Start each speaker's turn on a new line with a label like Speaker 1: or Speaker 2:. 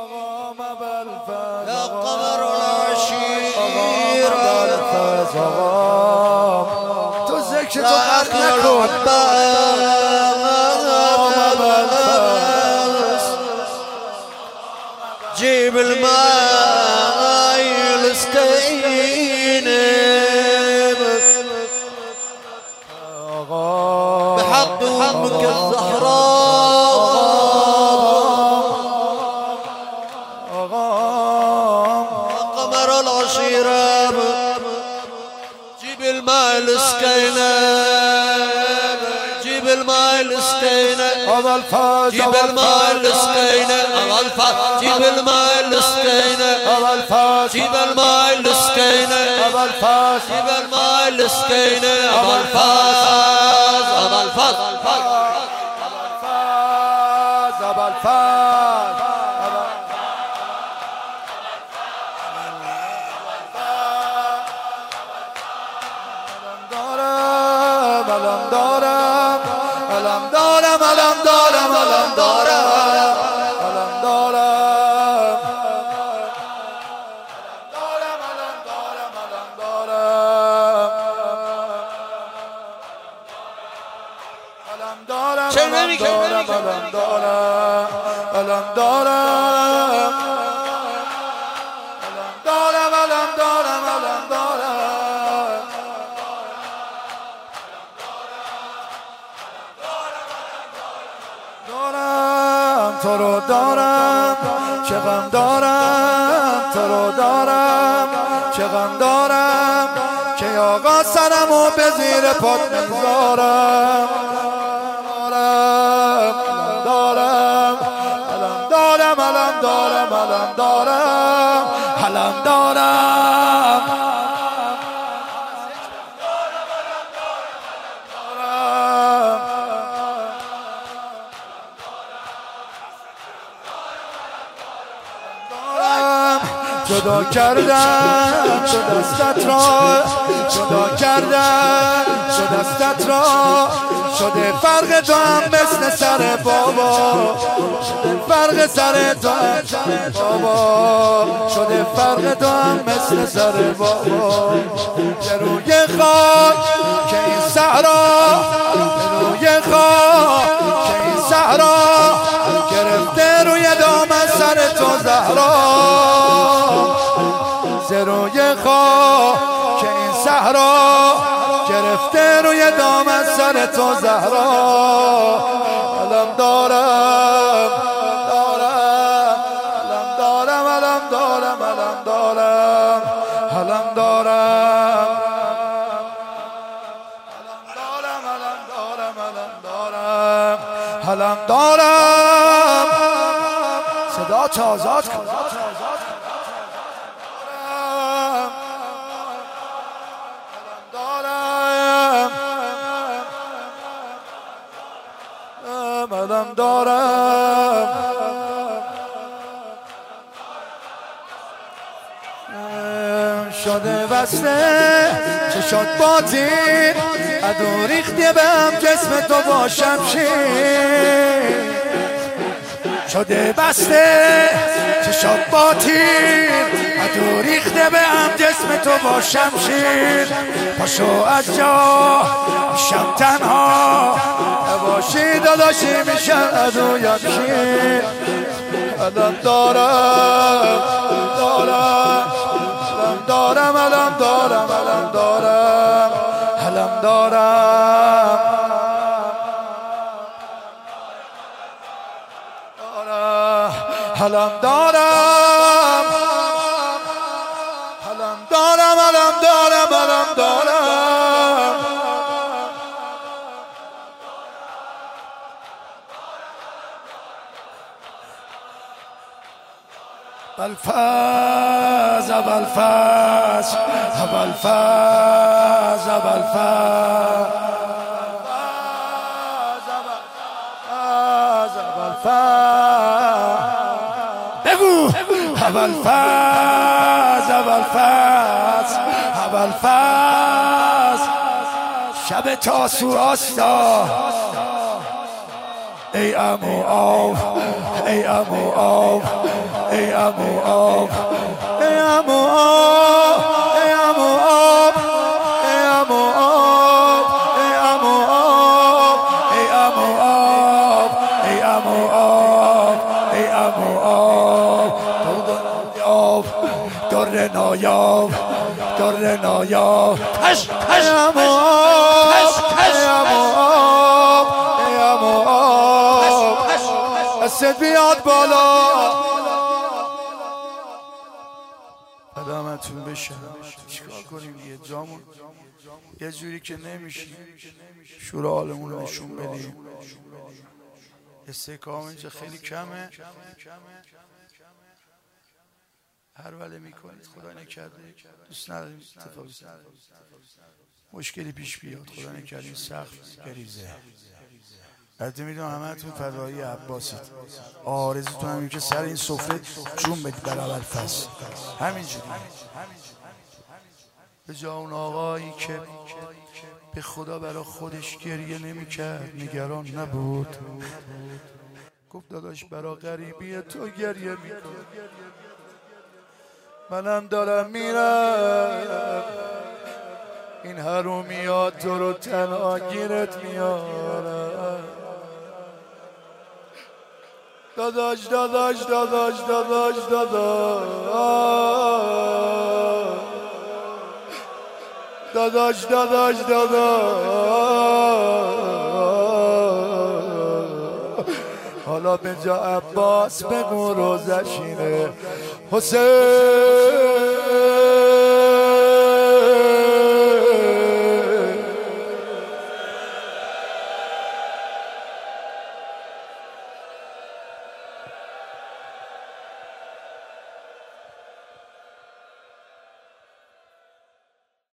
Speaker 1: يا قمر العشير
Speaker 2: تو ذکر تو
Speaker 1: يا أخي العباس جيب الماء السكينة بحق أمك الزهراء قمر العشيرة جيب الماء السكينة جيب الماء السكينة جيب الماء السكينة جيب الماء السكينة جيب الماء السكينة جيب الماء السكينة أبا الفاز أبا الفاز
Speaker 2: أبا الفاز تو رو دارم چه غم دارم تو رو دارم چه غم دارم که آقا سرمو به زیر پات نگذارم دارم علم دارم علم دارم علم دارم علم دارم جدا کردم شد دستت را جدا کردم شد دستت را شده فرق تو هم مثل سر بابا شده فرق سر تو هم بابا شده فرق تو هم مثل سر بابا به روی خاک که این صحرا به روی خاک که این صحرا گرفته روی دامن سر تو زهرا روی خواه که این صحرا گرفته روی دامن سر تو زهرا علم دارم دارم علم دارم علم دارم علم دارم علم دارم علم دارم علم دارم علم دارم صدا چه آزاد کن علم دارم شده وصله چشات باطین عدو ریخته به هم جسم تو با شمشیر شده بسته چشات باطین عدو ریخته به هم جسم تو با شمشیر پاشو از جا میشم تنها نباشی داداشی میشن عدو یمشیر علم دارم دارم علم دارم علم دارم علم دارم علم دارم علم دارم علم دارم علم دارم علم دارم بالفاز بالفاز بالفاز بالفاز بگو بالفاز بالفاز بالفاز شب تاسو آستا ای عمو آب ای عمو آب ای عمو آب ای عمو آب ای عمو آب ای عمو آب ای عمو آب ای عمو آب ای عمو آب ای عمو آب در نایاب در نایاب
Speaker 1: تش
Speaker 2: ای عمو آب ای عمو آب ای عمو آب دستت بیاد بالا قدمتون بشه چیکار کنیم یه جامون یه جوری که نمیشیم شور حالمون رو نشون بدیم استحکام اینجا خیلی کمه هر وله میکنید خدا نکرده دوست نداریم اتفاقی مشکلی پیش بیاد خدا نکرده این سخت گریزه البته میدونم همه‌تون فدایی عباسید آرزوتون همین که سر این سفره جون بدید در اول فصل همینجوری به جا اون آقایی که به خدا برای خودش گریه نمی‌کرد نگران نبود گفت داداش برای غریبی تو گریه میکنم منم دارم میرم این حرومیات تو رو تنها گیرت میارم داداش داداش داداش داداش داداش داداش داداش داداش حالا به جا عباس بگو روزش اینه حسین